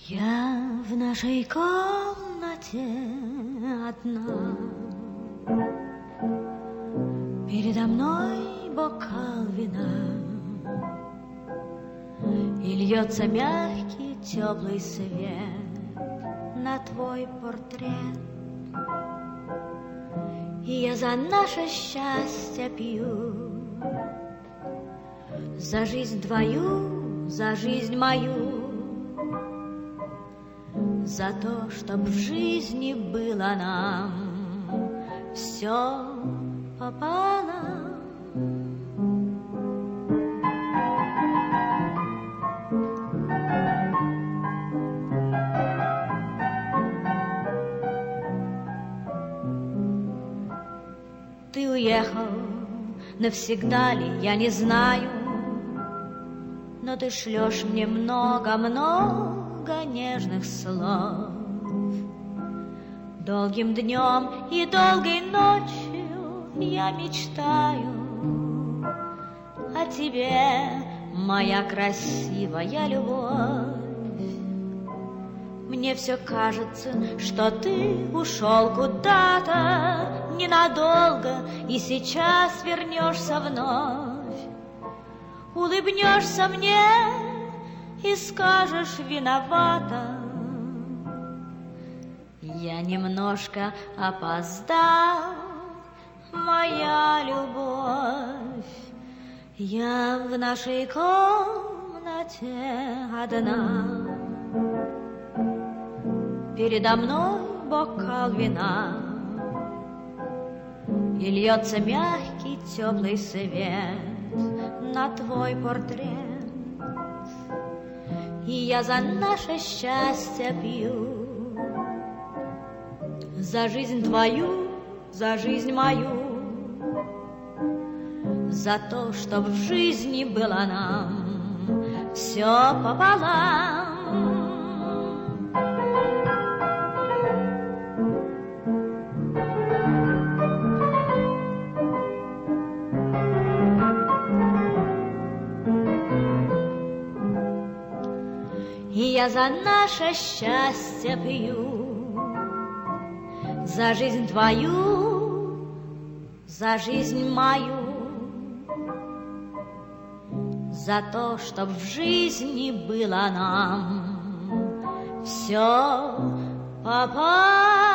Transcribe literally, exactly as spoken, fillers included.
Я в нашей комнате одна, передо мной бокал вина, и льется мягкий теплый свет на твой портрет. И я за наше счастье пью, за жизнь твою, за жизнь мою, за то, чтоб в жизни было нам все пополам. Ты уехал, навсегда ли, я не знаю, но ты шлешь мне много-много нежных слов. Долгим днем и долгой ночью я мечтаю о тебе, моя красивая любовь. Мне все кажется, что ты ушел куда-то ненадолго и сейчас вернешься вновь. Улыбнешься мне и скажешь виновата. Я немножко опоздал, моя любовь. Я в нашей комнате одна, передо мной бокал вина, и льется мягкий теплый свет на твой портрет. И я за наше счастье пью, за жизнь твою, за жизнь мою, за то, чтоб в жизни было нам все пополам. И я за наше счастье пью, за жизнь твою, за жизнь мою, за то, чтоб в жизни было нам все пополам.